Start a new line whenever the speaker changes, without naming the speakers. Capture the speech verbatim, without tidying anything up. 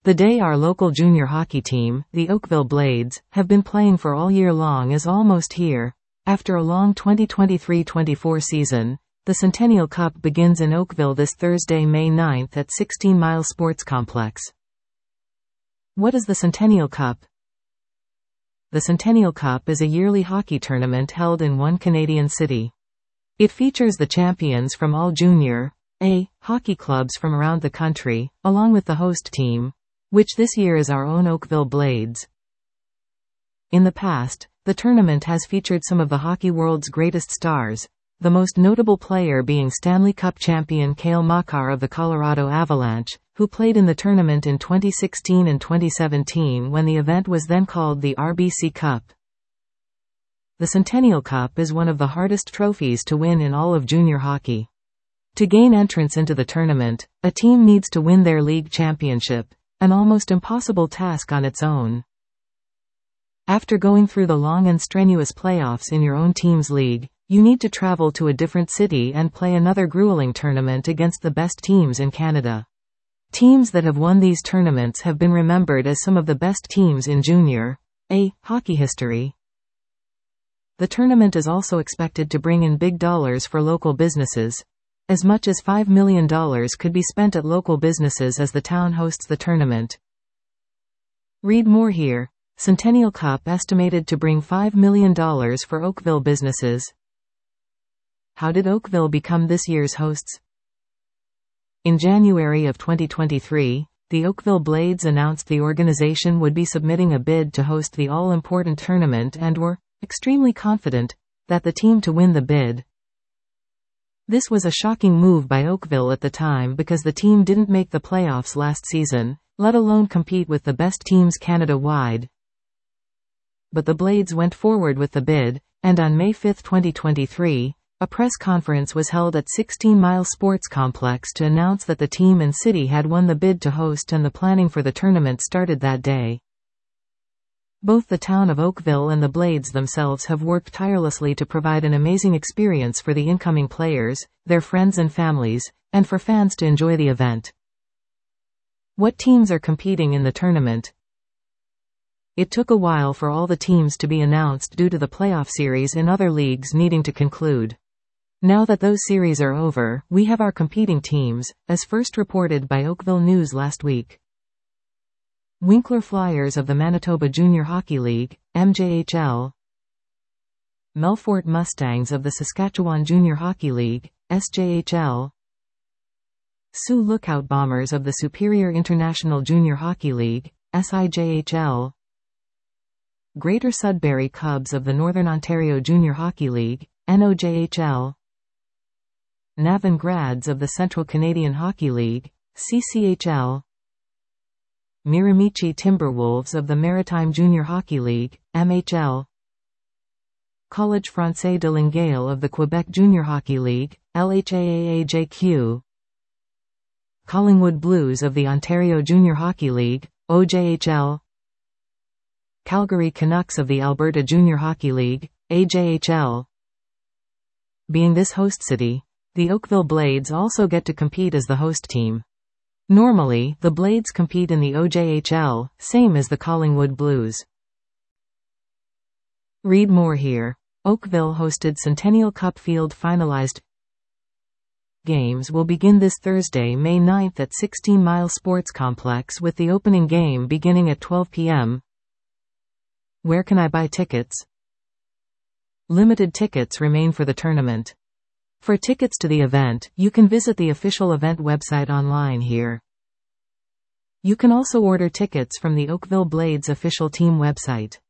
The day our local junior hockey team, the Oakville Blades, have been playing for all year long is almost here. After a long twenty twenty-three twenty-four season, the Centennial Cup begins in Oakville this Thursday, May ninth at sixteen mile Sports Complex. What is the Centennial Cup? The Centennial Cup is a yearly hockey tournament held in one Canadian city. It features the champions from all junior A hockey clubs from around the country, along with the host team, which this year is our own Oakville Blades. In the past, the tournament has featured some of the hockey world's greatest stars, the most notable player being Stanley Cup champion Cale Makar of the Colorado Avalanche, who played in the tournament in twenty sixteen and twenty seventeen when the event was then called the R B C Cup. The Centennial Cup is one of the hardest trophies to win in all of junior hockey. To gain entrance into the tournament, a team needs to win their league championship, an almost impossible task on its own. After going through the long and strenuous playoffs in your own team's league, you need to travel to a different city and play another grueling tournament against the best teams in Canada. Teams that have won these tournaments have been remembered as some of the best teams in junior A hockey history. The tournament is also expected to bring in big dollars for local businesses. As much as five million dollars could be spent at local businesses as the town hosts the tournament. Read more here. Centennial Cup estimated to bring five million dollars for Oakville businesses. How did Oakville become this year's hosts? In January of twenty twenty-three, the Oakville Blades announced the organization would be submitting a bid to host the all-important tournament and were extremely confident that the team to win the bid. This was a shocking move by Oakville at the time because the team didn't make the playoffs last season, let alone compete with the best teams Canada-wide. But the Blades went forward with the bid, and on May fifth twenty twenty-three, a press conference was held at sixteen mile Sports Complex to announce that the team and city had won the bid to host, and the planning for the tournament started that day. Both the town of Oakville and the Blades themselves have worked tirelessly to provide an amazing experience for the incoming players, their friends and families, and for fans to enjoy the event. What teams are competing in the tournament? It took a while for all the teams to be announced due to the playoff series in other leagues needing to conclude. Now that those series are over, we have our competing teams, as first reported by Oakville News last week. Winkler Flyers of the Manitoba Junior Hockey League, M J H L. Melfort Mustangs of the Saskatchewan Junior Hockey League, S J H L. Sioux Lookout Bombers of the Superior International Junior Hockey League, S I J H L. Greater Sudbury Cubs of the Northern Ontario Junior Hockey League, N O J H L. Navan Grads of the Central Canadian Hockey League, C C H L. Miramichi Timberwolves of the Maritime Junior Hockey League, M H L. College Français de Longueuil of the Quebec Junior Hockey League, L H A A A J Q. Collingwood Blues of the Ontario Junior Hockey League, O J H L. Calgary Canucks of the Alberta Junior Hockey League, A J H L. Being this host city, the Oakville Blades also get to compete as the host team. Normally, the Blades compete in the O J H L, same as the Collingwood Blues. Read more here. Oakville hosted Centennial Cup field finalized. Games will begin this Thursday, May ninth at sixteen mile Sports Complex with the opening game beginning at twelve p m Where can I buy tickets? Limited tickets remain for the tournament. For tickets to the event, you can visit the official event website online here. You can also order tickets from the Oakville Blades official team website.